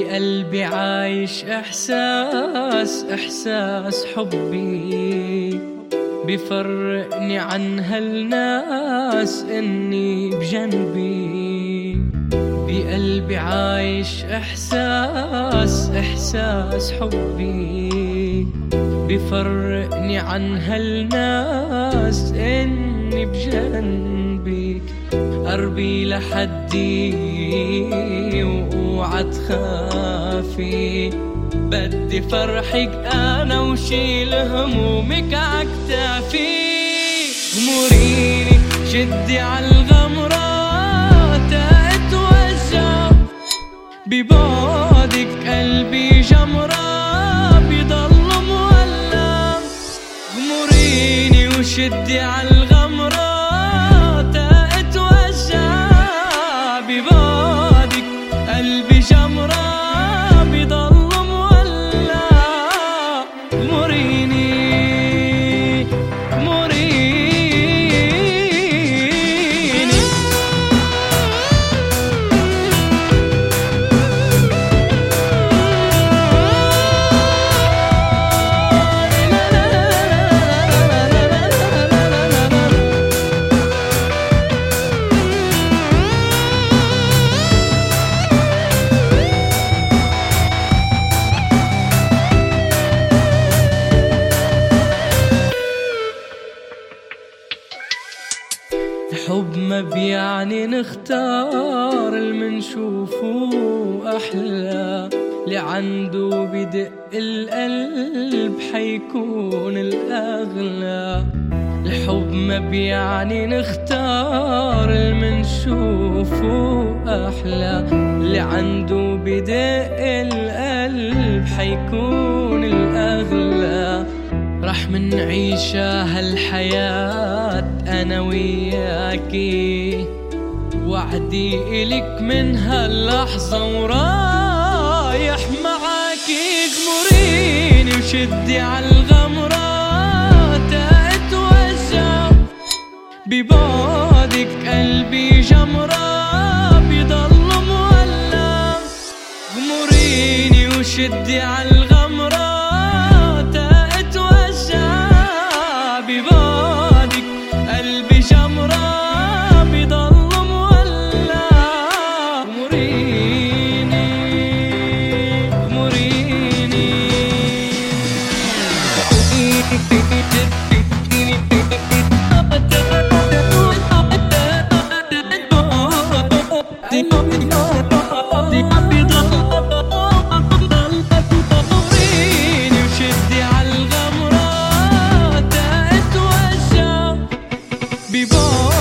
بقلبي عايش إحساس حبي بفرقني عن هالناس إني بجنبي. بقلبي عايش إحساس حبي بفرقني عن هالناس إني بجنبك. قربي لحدي واوعى تخافي، بدي فرحك أنا وشيل همومك عكتافي. غمريني شدي عالغمرة تتوجع، ببعدك قلبي جمرة بضل مولع. غمريني وشدي عالغمرة تتوجع، ببعدك قلبي جمرة بضل مولع. غمريني الحب ما بيعني نختار المنشوفه أحلى، لعنده بدق القلب حيكون الأغلى. الحب ما بيعني نختار المنشوفه أحلى، لعنده بدق القلب حيكون الأغلى. رح منعيشها هالحياة أنا وياكي، وعدي إلك من هاللحظة ورايح معاكي. غمريني وشدي عالغمرة تتوجع، ببعدك قلبي جمرة بضل مولع. غمريني وشدي عالغمرة ببعدك قلبي جمرة بضل مولع. غمريني وشدي عالغمرة تتوجع، ببعدك